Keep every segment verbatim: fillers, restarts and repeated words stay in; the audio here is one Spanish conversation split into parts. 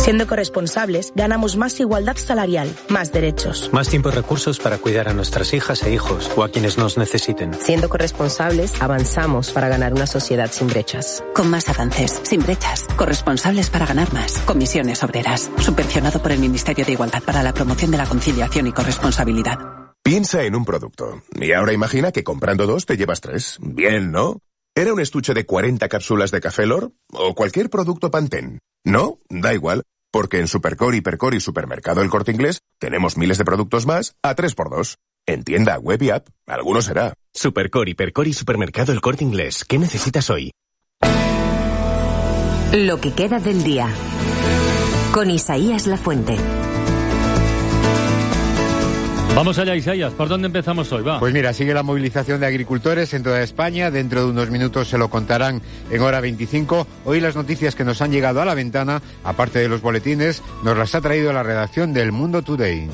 Siendo corresponsables, ganamos más igualdad salarial, más derechos. Más tiempo y recursos para cuidar a nuestras hijas e hijos o a quienes nos necesiten. Siendo corresponsables, avanzamos para ganar una sociedad sin brechas. Con más avances, sin brechas. Corresponsables para ganar más. Comisiones Obreras. Subvencionado por el Ministerio de Igualdad para la Promoción de la Conciliación y Corresponsabilidad. Piensa en un producto. Y ahora imagina que comprando dos te llevas tres. Bien, ¿no? ¿Era un estuche de cuarenta cápsulas de Café Lor? ¿O cualquier producto Pantene? ¿No? Da igual. Porque en Supercore, Hipercor y Supermercado El Corte Inglés tenemos miles de productos más a tres por dos. En tienda, web y app, alguno será. Supercore, Hipercor y Supermercado El Corte Inglés. ¿Qué necesitas hoy? Lo que queda del día. Con Isaías Lafuente. Vamos allá, Isaías. ¿Por dónde empezamos hoy? Va. Pues mira, sigue la movilización de agricultores en toda España. Dentro de unos minutos se lo contarán en hora veinticinco. Hoy las noticias que nos han llegado a la ventana, aparte de los boletines, nos las ha traído la redacción del Mundo Today.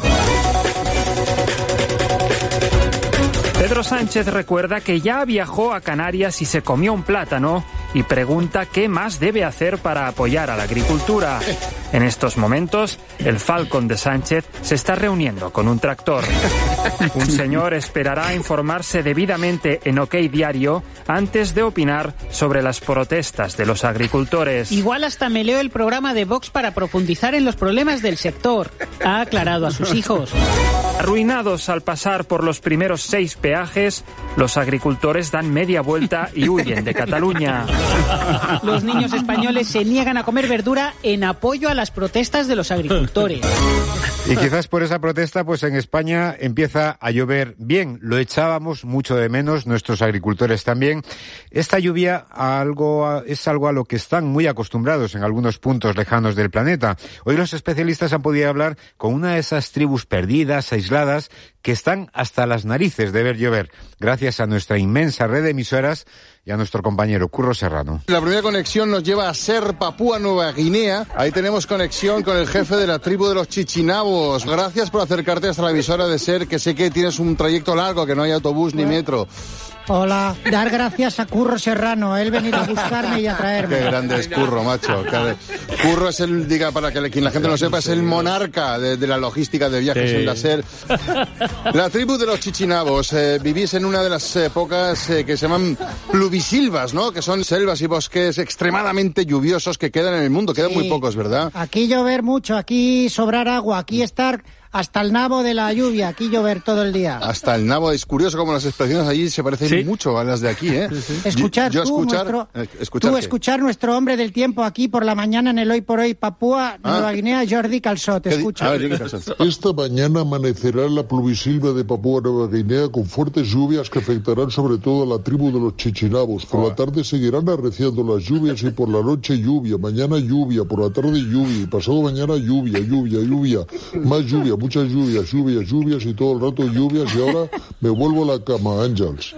Pedro Sánchez recuerda que ya viajó a Canarias y se comió un plátano y pregunta qué más debe hacer para apoyar a la agricultura. En estos momentos, el Falcon de Sánchez se está reuniendo con un tractor. Un señor esperará a informarse debidamente en OK Diario antes de opinar sobre las protestas de los agricultores. Igual hasta me leo el programa de Vox para profundizar en los problemas del sector. Ha aclarado a sus hijos. Arruinados al pasar por los primeros seis peajes, los agricultores dan media vuelta y huyen de Cataluña. Los niños españoles se niegan a comer verdura en apoyo a las protestas de los agricultores. Y quizás por esa protesta, pues en España empieza a llover bien. Lo echábamos mucho de menos, nuestros agricultores también. Esta lluvia algo, es algo a lo que están muy acostumbrados en algunos puntos lejanos del planeta. Hoy los especialistas han podido hablar con una de esas tribus perdidas, aisladas, que están hasta las narices de ver llover, gracias a nuestra inmensa red de emisoras y a nuestro compañero Curro Serrano. La primera conexión nos lleva a Ser, Papúa Nueva Guinea. Ahí tenemos conexión con el jefe de la tribu de los Chichinabos. Gracias por acercarte hasta la emisora de Ser, que sé que tienes un trayecto largo, que no hay autobús ni metro. Hola, dar gracias a Curro Serrano, él venir a buscarme y a traerme. Qué grande es Curro, macho. Curro es el, diga, para que quien la gente lo sepa, es el monarca de, de la logística de viajes sí. en la SER. La tribu de los Chichinabos, eh, vivís en una de las épocas eh, que se llaman pluvisilvas, ¿no? Que son selvas y bosques extremadamente lluviosos que quedan en el mundo, quedan sí. muy pocos, ¿verdad? Aquí llover mucho, aquí sobrar agua, aquí estar hasta el nabo de la lluvia, aquí llover todo el día. Hasta el nabo, es curioso como las expresiones allí se parecen ¿Sí? mucho a las de aquí, ¿eh? Sí, sí. Escuchar, yo, yo tú, escuchar, nuestro, eh, escuchar, tú escuchar nuestro hombre del tiempo aquí por la mañana en el Hoy por Hoy Papúa Ah. Nueva Guinea, Jordi Calçot, escucha. A ver, Calçot. Esta mañana amanecerá la pluvisilva de Papúa Nueva Guinea con fuertes lluvias que afectarán sobre todo a la tribu de los Chichinabos. Por la tarde seguirán arreciando las lluvias y por la noche lluvia, mañana lluvia, por la tarde lluvia y pasado mañana lluvia, lluvia, lluvia, más lluvia, muchas lluvias, lluvias, lluvias y todo el rato lluvias y ahora me vuelvo a la cama, Ángels.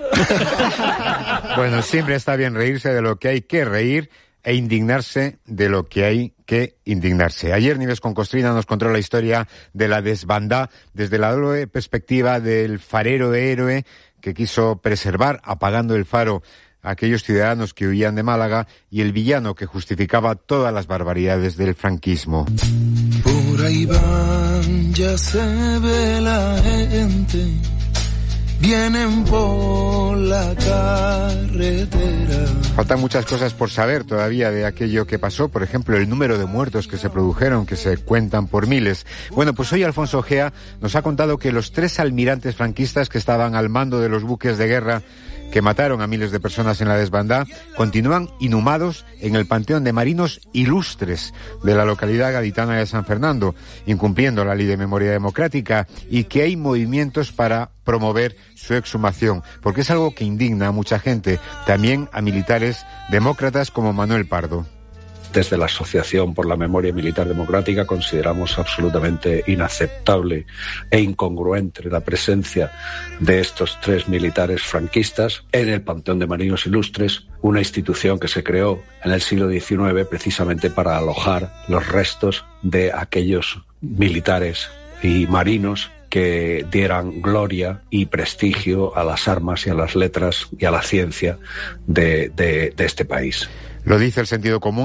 Bueno, siempre está bien reírse de lo que hay que reír e indignarse de lo que hay que indignarse. Ayer Nieves con Costrina nos contó la historia de la desbandá desde la doble perspectiva del farero héroe que quiso preservar apagando el faro a aquellos ciudadanos que huían de Málaga y el villano que justificaba todas las barbaridades del franquismo. Por ahí van, ya se ve la gente, vienen por la carretera. Faltan muchas cosas por saber todavía de aquello que pasó, por ejemplo, el número de muertos que se produjeron, que se cuentan por miles. Bueno, pues hoy Alfonso Gea nos ha contado que los tres almirantes franquistas que estaban al mando de los buques de guerra que mataron a miles de personas en la desbandá, continúan inhumados en el Panteón de Marinos Ilustres de la localidad gaditana de San Fernando, incumpliendo la Ley de Memoria Democrática, y que hay movimientos para promover su exhumación, porque es algo que indigna a mucha gente, también a militares demócratas como Manuel Pardo. Desde la Asociación por la Memoria Militar Democrática consideramos absolutamente inaceptable e incongruente la presencia de estos tres militares franquistas en el Panteón de Marinos Ilustres, una institución que se creó en el siglo diecinueve precisamente para alojar los restos de aquellos militares y marinos que dieran gloria y prestigio a las armas y a las letras y a la ciencia de, de, de este país. Lo dice el sentido común.